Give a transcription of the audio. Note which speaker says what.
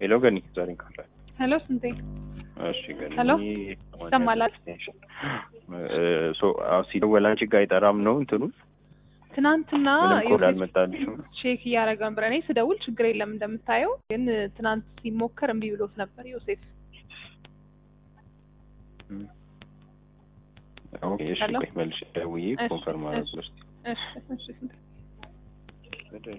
Speaker 1: ሄሎ ገኒ ዛሬ ካለ
Speaker 2: ሄሎ ስንቴ
Speaker 1: እሺ ገኒ
Speaker 2: ሄሎ ሰማላት
Speaker 1: ሲደወል አንቺ ጋር አይጠራም ነው እንትኑ
Speaker 2: ትናንትና ቼክ እያደረገ ነበር። እኔ ስደውል ችግር የለም እንደምታየው፣ ግን ትናንት ሲሞከር እምቢ ብሎት ነበር ዮሴፍ።
Speaker 1: ኦኬ እሺ መልሽ ደውዬ ኮንፈርም አደረግኩ።
Speaker 2: እሺ